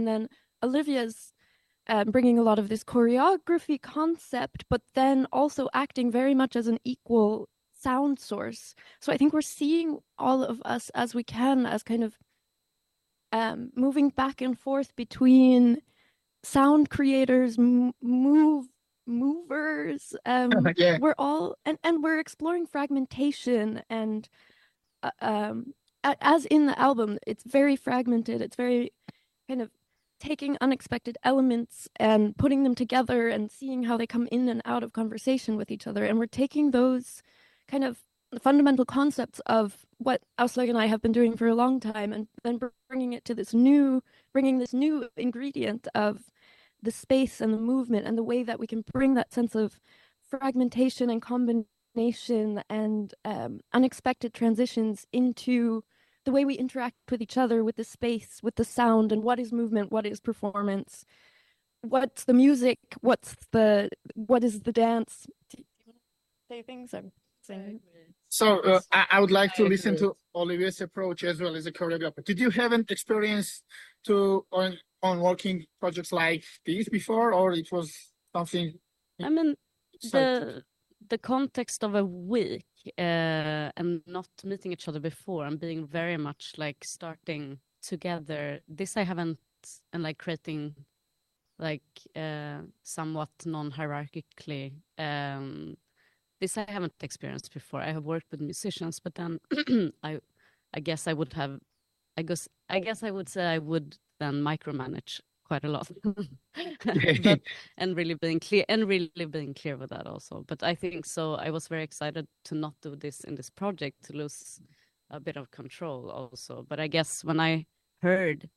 and then Olivia's bringing a lot of this choreography concept, but then also acting very much as an equal sound source. So I think we're seeing all of us as we can as kind of moving back and forth between sound creators, movers. Yeah. We're all and we're exploring fragmentation and as in the album, it's very fragmented. It's very kind of taking unexpected elements and putting them together and seeing how they come in and out of conversation with each other. And we're taking those kind of fundamental concepts of what Auslag and I have been doing for a long time and then bringing it to bringing this new ingredient of the space and the movement and the way that we can bring that sense of fragmentation and combination and unexpected transitions into the way we interact with each other, with the space, with the sound, and what is movement, what is performance, what's the music, what is the dance. Do you want to say things? I'm saying. So I would like to listen to Olivia's approach as well as a choreographer. Did you have an experience on working projects like these before, or it was something? I mean, the context of a week and not meeting each other before and being very much like starting together. This I haven't, and like creating like somewhat non-hierarchically. This I haven't experienced before. I have worked with musicians, but then I guess I would have. I guess I would say I would then micromanage quite a lot, and really being clear with that also. But I think so. I was very excited to not do this in this project, to lose a bit of control also. But I guess when I heard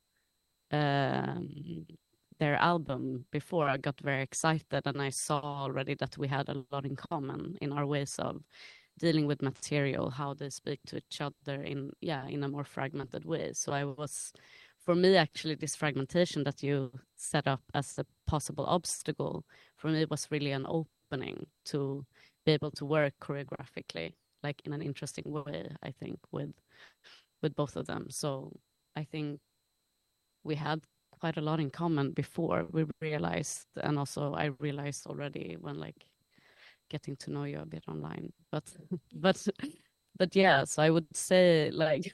their album before, I got very excited, and I saw already that we had a lot in common in our ways of dealing with material, how they speak to each other in a more fragmented way. So for me, actually, this fragmentation that you set up as a possible obstacle, for me, was really an opening to be able to work choreographically, like in an interesting way, I think, with both of them. So I think we had quite a lot in common before we realized, and also I realized already when like getting to know you a bit online. But yeah, so I would say like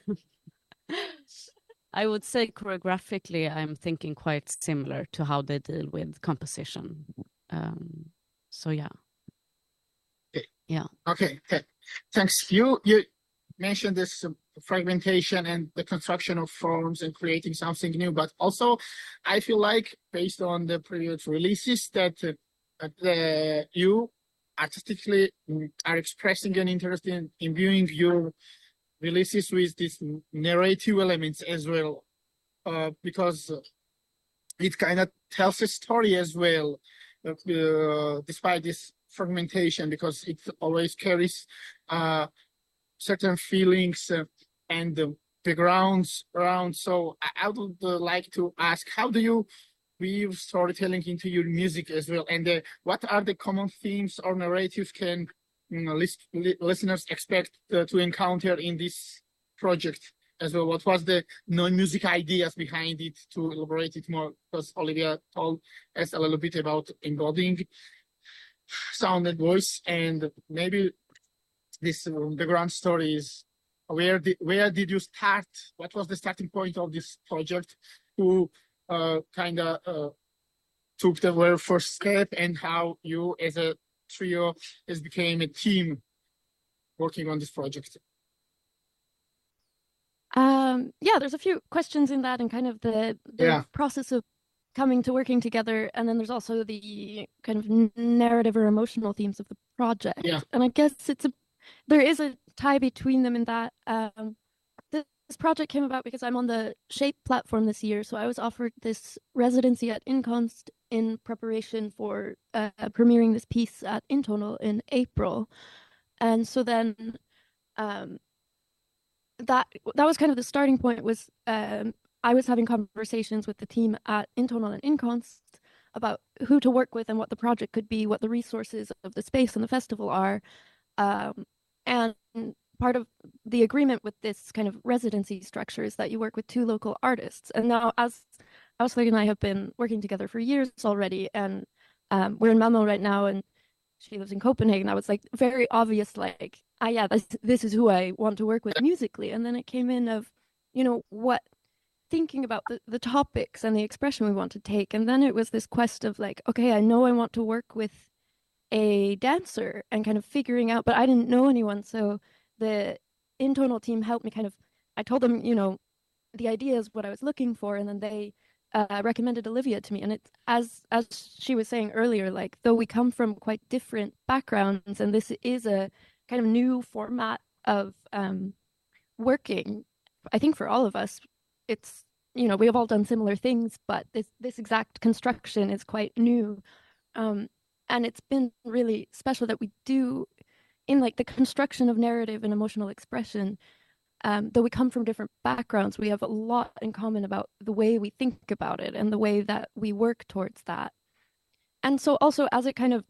I would say choreographically, I'm thinking quite similar to how they deal with composition. So yeah. Okay. Yeah. Okay. Thanks. You mentioned this fragmentation and the construction of forms and creating something new, but also I feel like based on the previous releases that you artistically are expressing an interest in imbuing your releases with these narrative elements as well, because it kind of tells a story as well, despite this fragmentation, because it always carries certain feelings and the backgrounds around. So I would like to ask, how do you weave storytelling into your music as well? And what are the common themes or narratives can listeners expect to encounter in this project as well? What was the non-music ideas behind it, to elaborate it more? Because Olivia told us a little bit about embodying sound and voice, and maybe this background story is where did you start? What was the starting point of this project? Who kind of took the very first step, and how you as a trio has became a team working on this project? Yeah, there's a few questions in that, and kind of the process of coming to working together, and then there's also the kind of narrative or emotional themes of the project. Yeah. And I guess there is a tie between them in that this project came about because I'm on the Shape platform this year, so I was offered this residency at Inconst in preparation for premiering this piece at Intonal in April. And so then that was kind of the starting point. Was I was having conversations with the team at Intonal and Inconst about who to work with and what the project could be, what the resources of the space and the festival are. And part of the agreement with this kind of residency structure is that you work with two local artists. And now, as Auslag and I have been working together for years already, and we're in Malmo right now, and she lives in Copenhagen. I was like very obvious, like, yeah, this is who I want to work with musically. And then it came in of, what thinking about the topics and the expression we want to take. And then it was this quest of like, okay, I know I want to work with a dancer and kind of figuring out, but I didn't know anyone. So the Intonal team helped me kind of, I told them, the idea is what I was looking for, and then they recommended Olivia to me. And it's as she was saying earlier, like though we come from quite different backgrounds, and this is a kind of new format of working, I think for all of us, it's we have all done similar things, but this exact construction is quite new, and it's been really special that we do in like the construction of narrative and emotional expression. Though we come from different backgrounds, we have a lot in common about the way we think about it and the way that we work towards that. And so also as it kind of,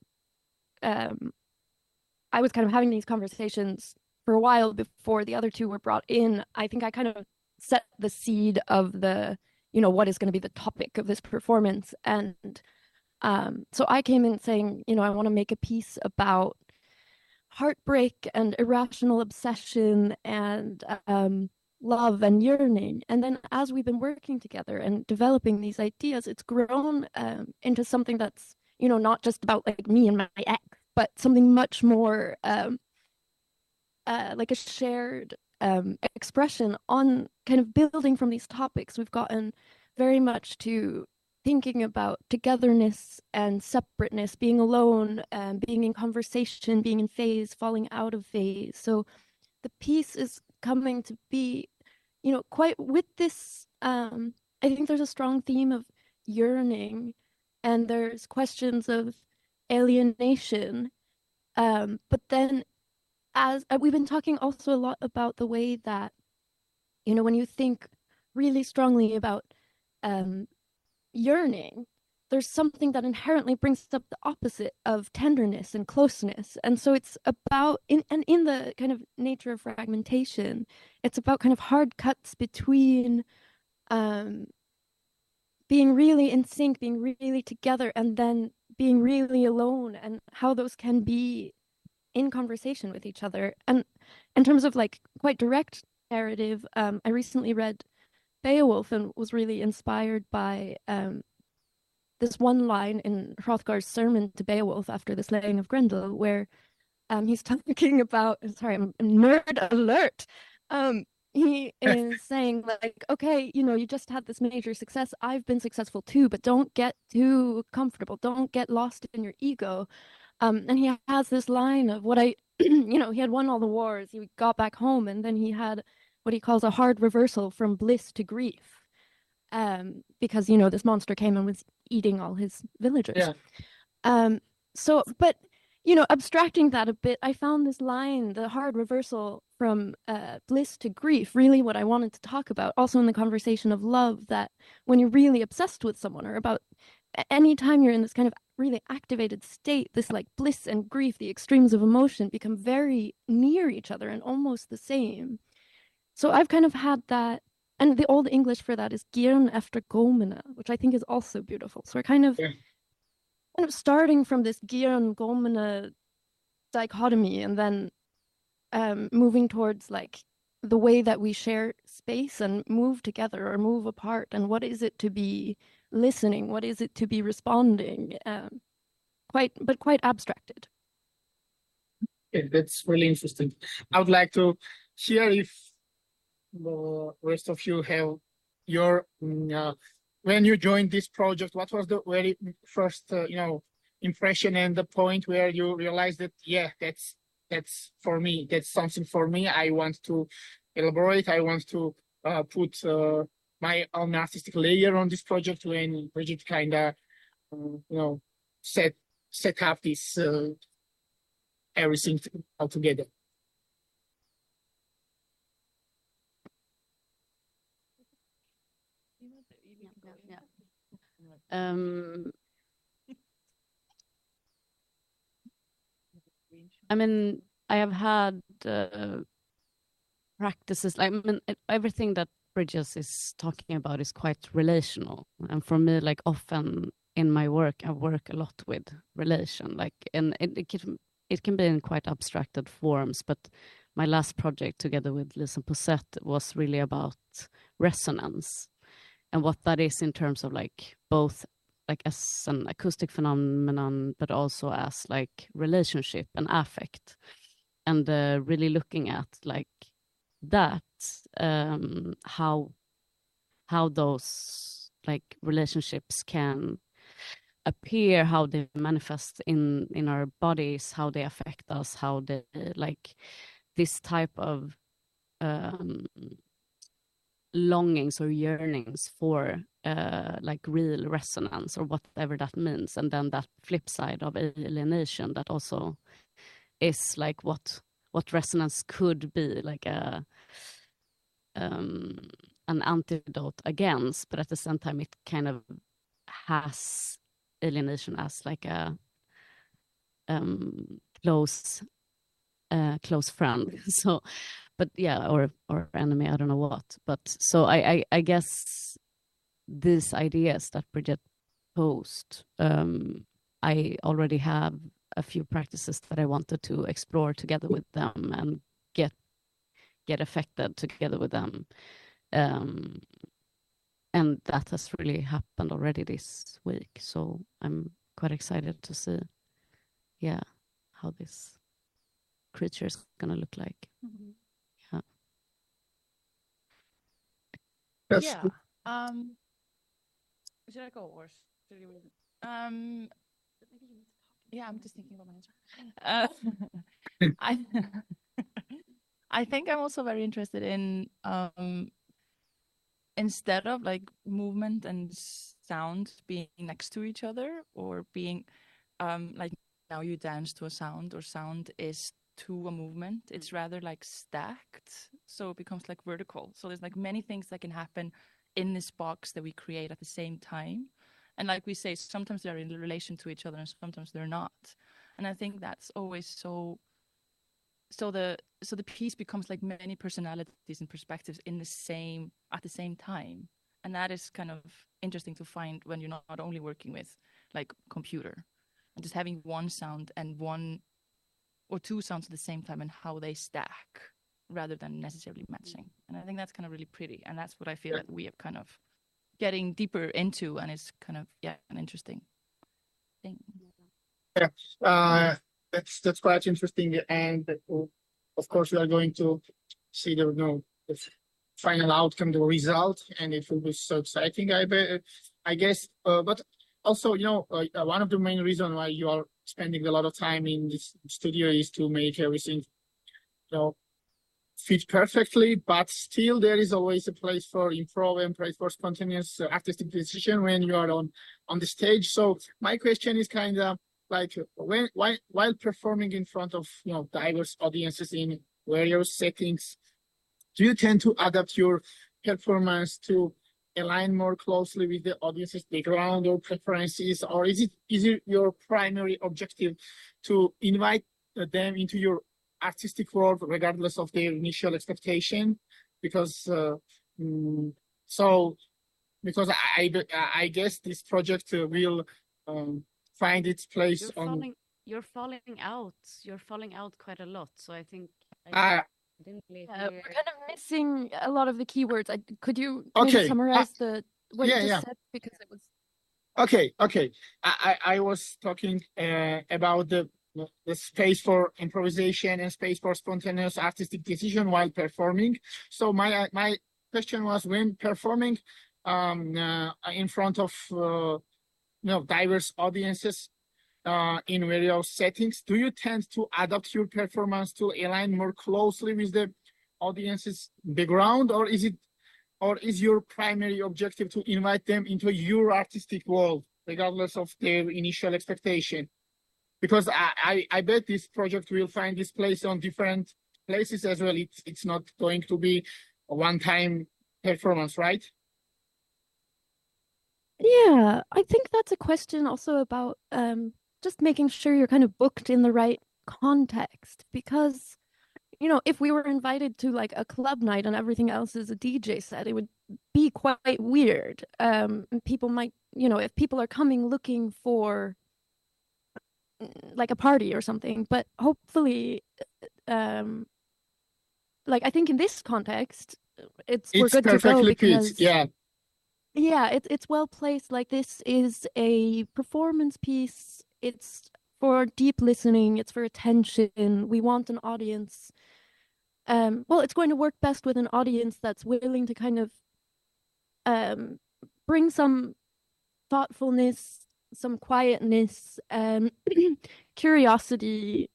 I was kind of having these conversations for a while before the other two were brought in, I think I kind of set the seed of the, what is going to be the topic of this performance. And so I came in saying, I want to make a piece about heartbreak and irrational obsession and love and yearning. And then as we've been working together and developing these ideas, it's grown into something that's, not just about like me and my ex, but something much more like a shared expression on kind of building from these topics. We've gotten very much to thinking about togetherness and separateness, being alone, being in conversation, being in phase, falling out of phase. So the piece is coming to be, quite with this, I think there's a strong theme of yearning, and there's questions of alienation. But then as we've been talking also a lot about the way that, when you think really strongly about yearning, there's something that inherently brings up the opposite of tenderness and closeness. And so it's about in the kind of nature of fragmentation, it's about kind of hard cuts between being really in sync, being really together, and then being really alone, and how those can be in conversation with each other. And in terms of like quite direct narrative, I recently read Beowulf and was really inspired by this one line in Hrothgar's sermon to Beowulf after the slaying of Grendel, where he's talking about, sorry, I'm nerd alert. He is saying like, okay, you just had this major success. I've been successful too, but don't get too comfortable. Don't get lost in your ego. And he has this line of what he had won all the wars. He got back home, and then he had what he calls a hard reversal from bliss to grief. Because, this monster came and was eating all his villagers. Yeah. So, but, abstracting that a bit, I found this line, the hard reversal from bliss to grief, really what I wanted to talk about. Also in the conversation of love, that when you're really obsessed with someone, or about any time you're in this kind of really activated state, this like bliss and grief, the extremes of emotion, become very near each other and almost the same. So I've kind of had that, and the old English for that is Girn efter Gomina, which I think is also beautiful. So we're kind of starting from this Girn Gomina dichotomy, and then moving towards like the way that we share space and move together or move apart, and what is it to be listening, what is it to be responding, quite abstracted. Okay, that's really interesting. I would like to hear if the rest of you have your when you joined this project, what was the very first impression and the point where you realized that that's for me, that's something for me, I want to elaborate, I want to put my own artistic layer on this project, when Bridget kind of set up this everything all together? I have had practices, everything that Bridges is talking about is quite relational. And for me, like often in my work, I work a lot with relation, like, and it can be in quite abstracted forms, but my last project together with Lisa Posset was really about resonance and what that is in terms of like both like as an acoustic phenomenon, but also as like relationship and affect, and really looking at like that, how those like relationships can appear, how they manifest in our bodies, how they affect us, how they like this type of longings or yearnings for like real resonance or whatever that means, and then that flip side of alienation that also is like what resonance could be, like a an antidote against, but at the same time it kind of has alienation as like a close friend. So, but yeah, or enemy, I don't know what. But so I guess these ideas that Bridget posed, I already have a few practices that I wanted to explore together with them and get affected together with them. And that has really happened already this week. So I'm quite excited to see, yeah, how this creature is going to look like. Mm-hmm. Yeah. Yeah. Should I go or should you? Yeah, I'm just thinking about my answer. I think I'm also very interested in instead of like movement and sound being next to each other, or being like now you dance to a sound, or sound is to a movement, it's rather like stacked, so it becomes like vertical. So there's like many things that can happen in this box that we create at the same time, and like we say, sometimes they're in relation to each other and sometimes they're not. And I think that's always so the piece becomes like many personalities and perspectives at the same time, and that is kind of interesting to find when you're not only working with like computer and just having one sound and one or two sounds at the same time and how they stack rather than necessarily matching. And I think that's kind of really pretty, and that's what I feel that we are kind of getting deeper into, and it's kind of an interesting thing. That's quite interesting, and of course we are going to see the final outcome, the result, and it will be so exciting. I guess, but also one of the main reasons why you are spending a lot of time in this studio is to make everything fit perfectly, but still there is always a place for improv and place for spontaneous artistic decision when you are on the stage. So my question is kind of like, while performing in front of diverse audiences in various settings, do you tend to adapt your performance to align more closely with the audience's background or preferences, or is it your primary objective to invite them into your artistic world regardless of their initial expectation? Because I guess this project will find its place you're falling out quite a lot, so I think didn't really hear. We're kind of missing a lot of the keywords. Could you maybe summarize what you just said, because it was okay. I was talking about the space for improvisation and space for spontaneous artistic decision while performing. So my question was, when performing in front of diverse audiences in various settings, do you tend to adapt your performance to align more closely with the audience's background, or is your primary objective to invite them into your artistic world regardless of their initial expectation? Because I bet this project will find its place on different places as well. It's not going to be a one-time performance, right? Yeah, I think that's a question also about just making sure you're kind of booked in the right context, because if we were invited to like a club night and everything else is a DJ set, it would be quite weird. And people might, if people are coming looking for like a party or something, but hopefully, like I think in this context, we're It's good to go perfectly because fits. Yeah. it's well placed. Like this is a performance piece. It's for deep listening. It's for attention. We want an audience. Well, it's going to work best with an audience that's willing to kind of bring some thoughtfulness, some quietness, curiosity.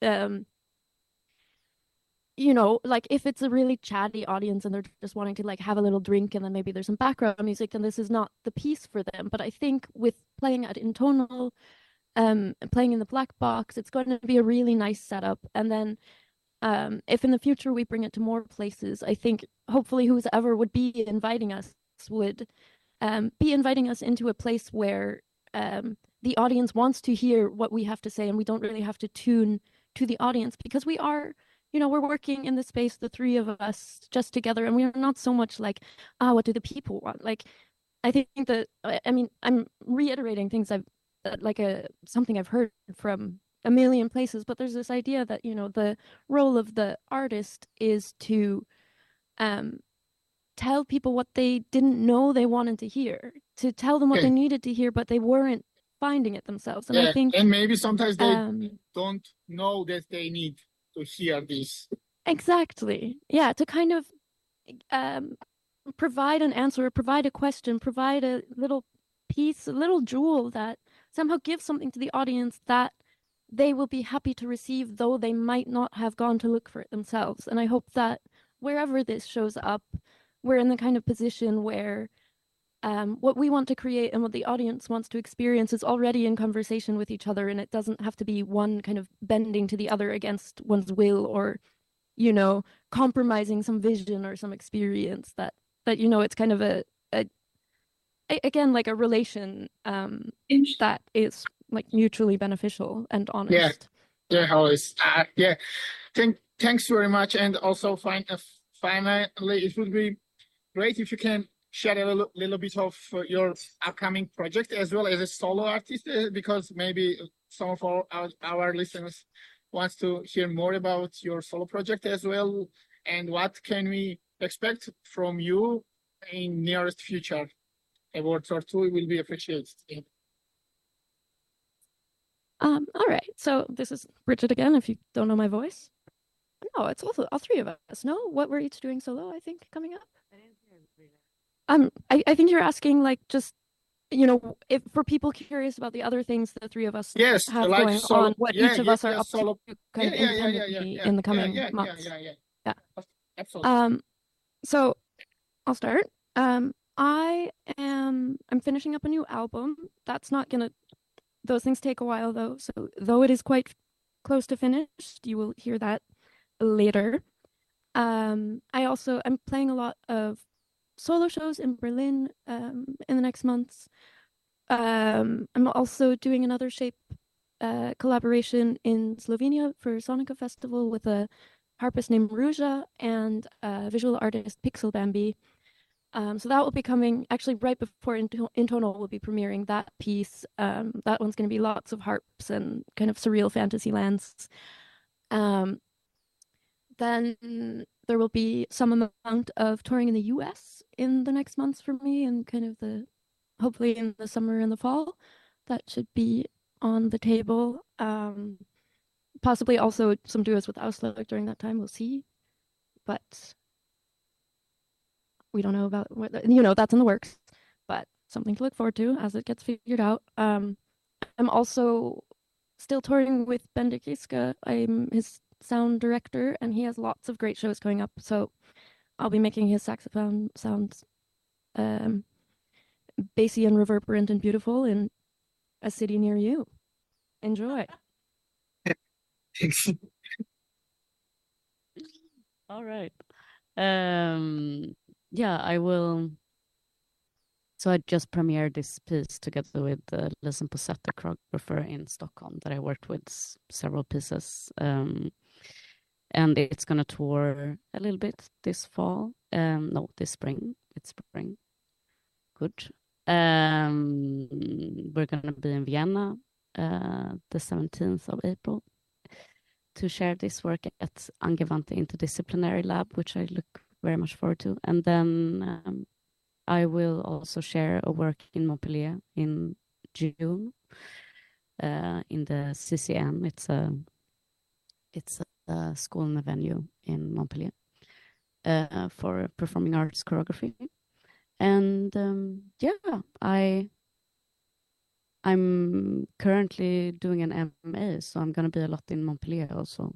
Like if it's a really chatty audience and they're just wanting to like have a little drink and then maybe there's some background music, then this is not the piece for them. But I think with playing at Intonal, playing in the black box, it's going to be a really nice setup. And then if in the future we bring it to more places, I think hopefully whoever would be inviting us would be inviting us into a place where the audience wants to hear what we have to say and we don't really have to tune to the audience because we are, we're working in the space, the three of us just together, and we're not so much like, what do the people want? Like, I think that, I mean, I'm reiterating things something I've heard from a million places, but there's this idea that, the role of the artist is to tell people what they didn't know they wanted to hear, to tell them what Okay. they needed to hear, but they weren't finding it themselves. And Yeah. I think And maybe sometimes they um, don't know that they need to hear this. exactly. Yeah, to kind of provide an answer, provide a question, provide a little piece, a little jewel that somehow gives something to the audience that they will be happy to receive, though they might not have gone to look for it themselves. And I hope that wherever this shows up, we're in the kind of position where what we want to create and what the audience wants to experience is already in conversation with each other, and it doesn't have to be one kind of bending to the other against one's will or, compromising some vision or some experience that it's kind of again like a relation that is like mutually beneficial and honest. Yeah, always. Yeah. Thanks very much. And also finally, it would be great if you can share a little bit of your upcoming project as well as a solo artist, because maybe some of our listeners wants to hear more about your solo project as well. And what can we expect from you in nearest future? A word or two will be appreciated. All right. So this is Bridget again, if you don't know my voice. No, it's also all three of us. No, what we're each doing solo, I think, coming up. I think you're asking like just if for people curious about the other things the three of us Yes, have like going solo, on, what each of us are up to kind of independently in the coming months. Yeah. Absolutely. So I'll start. I'm finishing up a new album. Those things take a while though. So though it is quite close to finished, you will hear that later. I'm playing a lot of solo shows in Berlin in the next months. I'm also doing another Shape collaboration in Slovenia for Sonica Festival with a harpist named Ruja and a visual artist Pixel Bambi. So that will be coming actually right before Intonal will be premiering that piece. That one's going to be lots of harps and kind of surreal fantasy lands. Then there will be some amount of touring in the US in the next months for me, and kind of hopefully in the summer and the fall. That should be on the table. Possibly also some duos with Ausler during that time. We'll see. But we don't know about that's in the works, but something to look forward to as it gets figured out. I'm also still touring with Bendik Iska. I'm his sound director, and he has lots of great shows coming up. So I'll be making his saxophone sounds bassy and reverberant and beautiful in a city near you. Enjoy. All right. Yeah, I will. So I just premiered this piece together with Listen Posette, choreographer in Stockholm that I worked with several pieces. and it's going to tour a little bit this fall. No, this spring. It's spring. Good. We're going to be in Vienna the 17th of April to share this work at Angewandte Interdisciplinary Lab, which I look very much forward to. And then I will also share a work in Montpellier in June in the CCN. It's a school and a venue in Montpellier for performing arts choreography. And I'm currently doing an MA, so I'm going to be a lot in Montpellier also.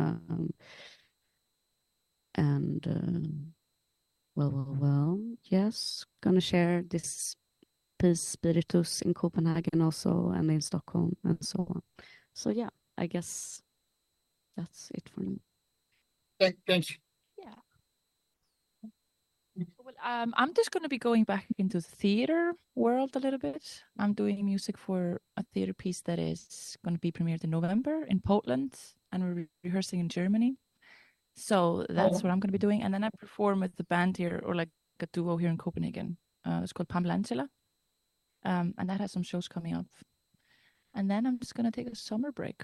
Yes, going to share this piece Spiritus in Copenhagen also, and in Stockholm, and so on. So yeah, I guess that's it for me. Thank you. Well, I'm just going to be going back into the theater world a little bit. I'm doing music for a theater piece that is going to be premiered in November in Poland, and we're rehearsing in Germany. So that's what I'm going to be doing. And then I perform with the band here, or like a duo here in Copenhagen. It's called Pamela Angela. And that has some shows coming up. And then I'm just going to take a summer break.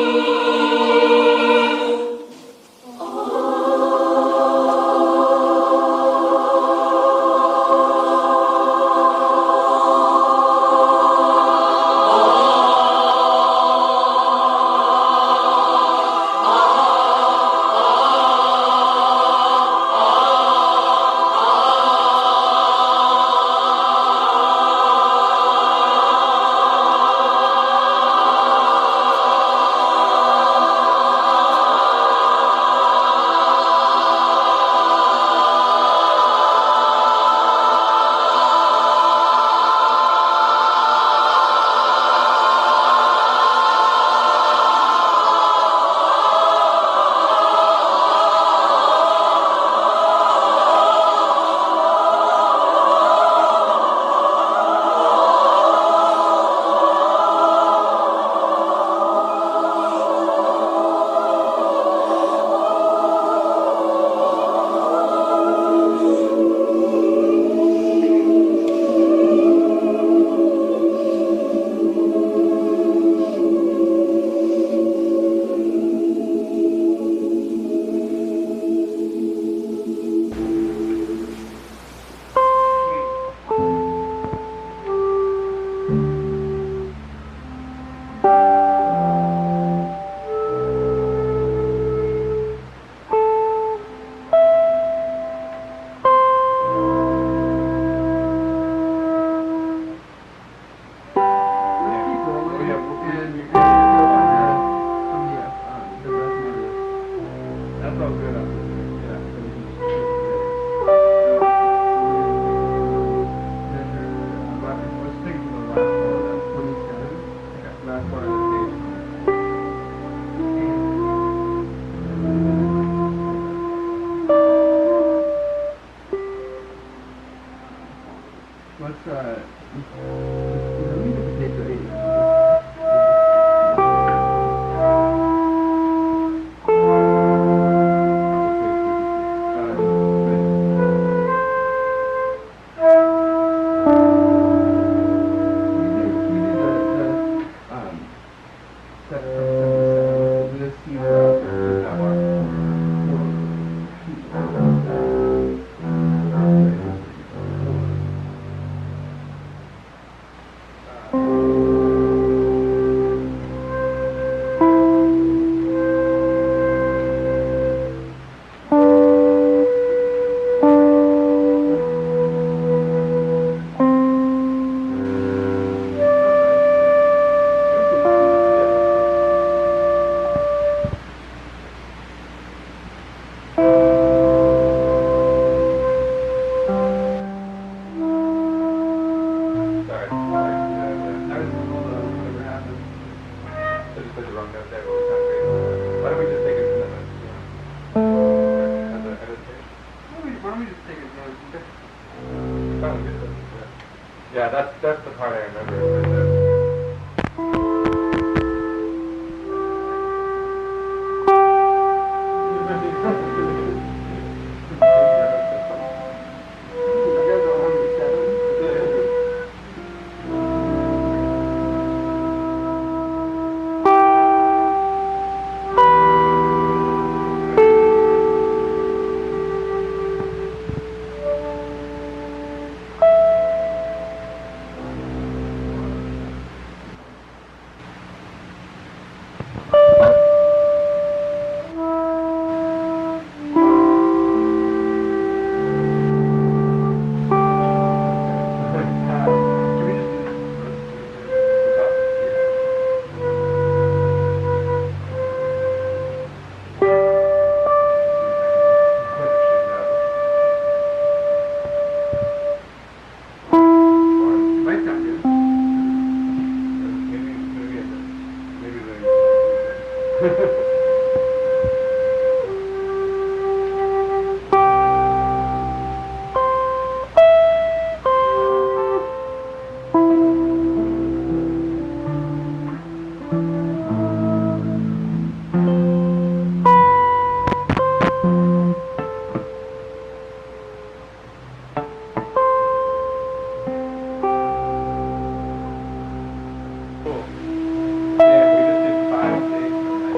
Cool. Yeah, we just did 5 days.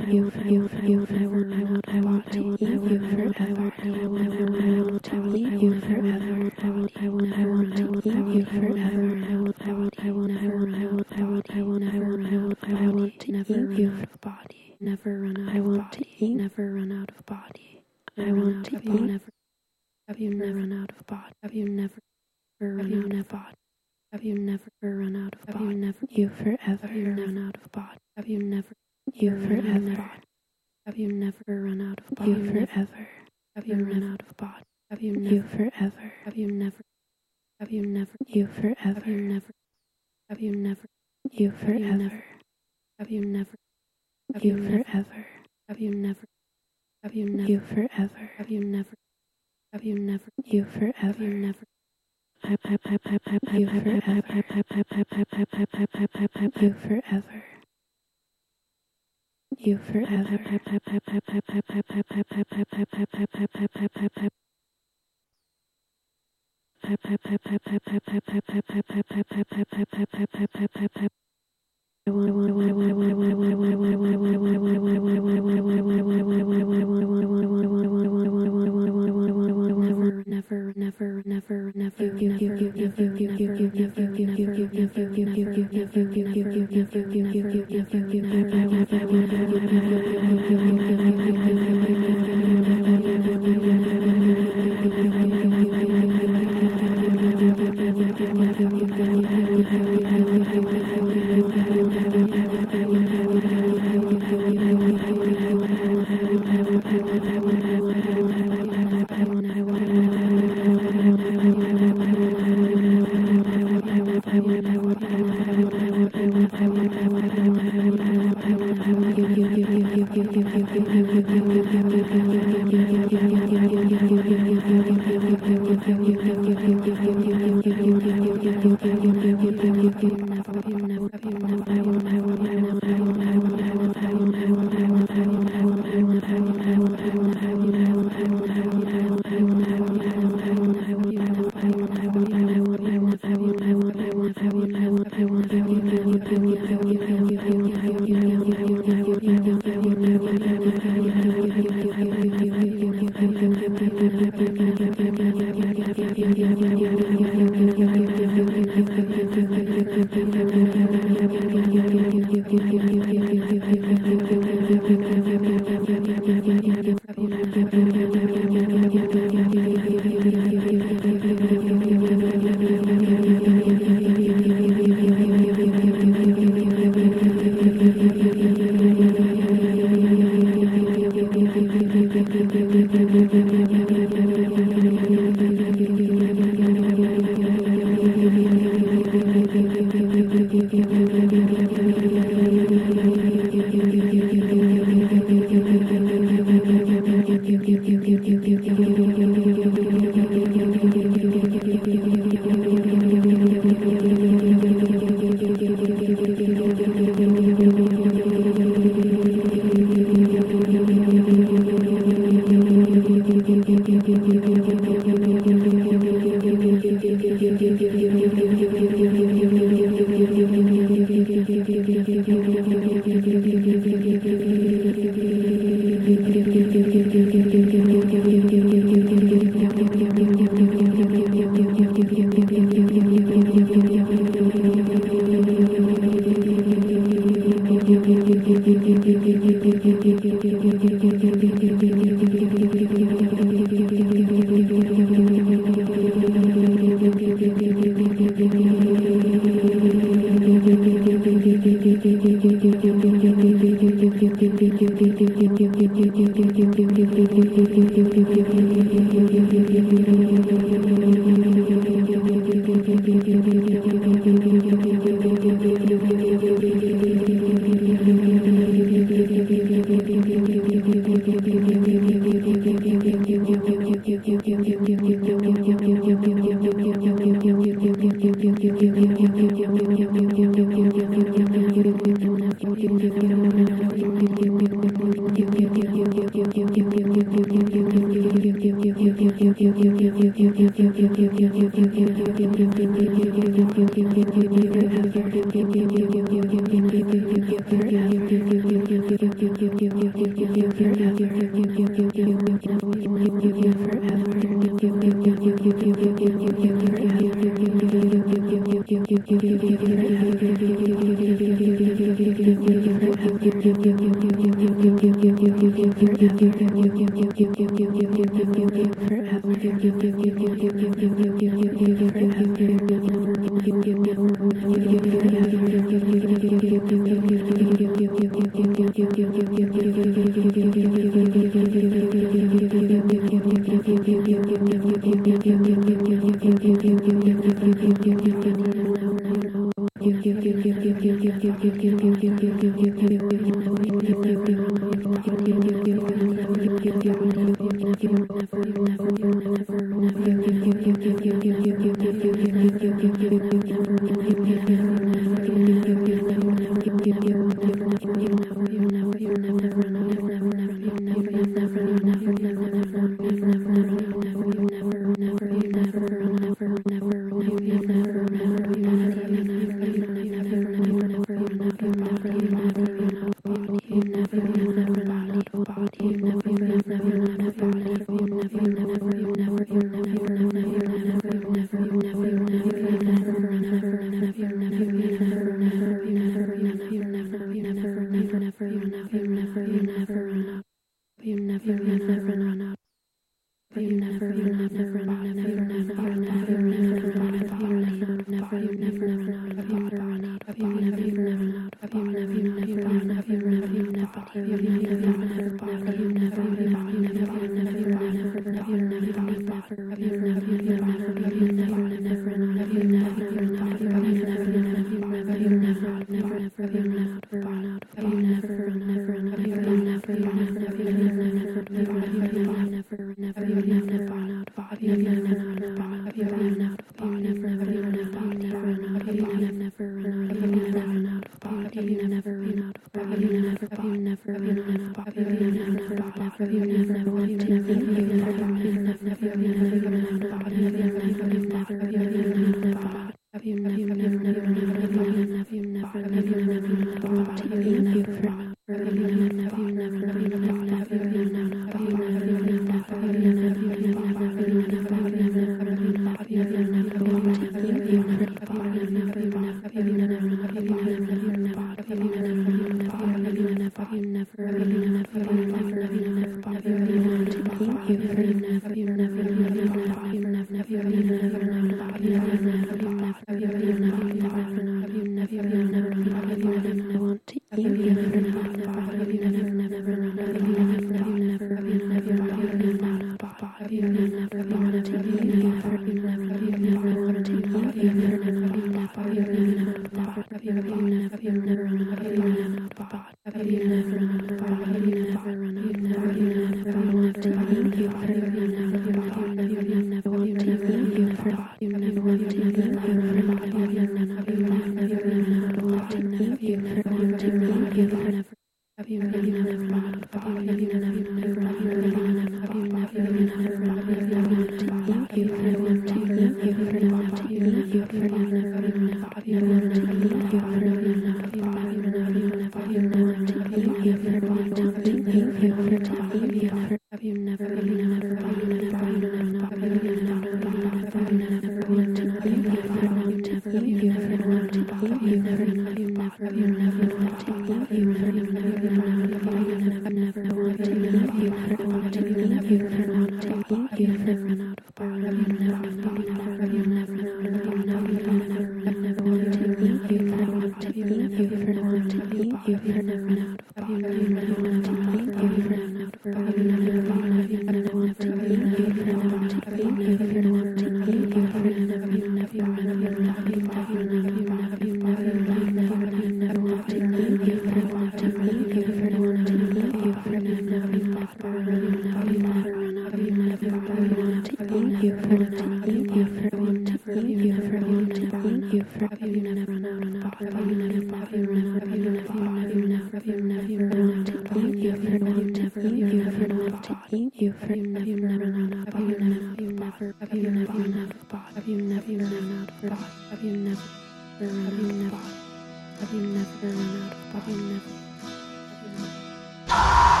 Have you never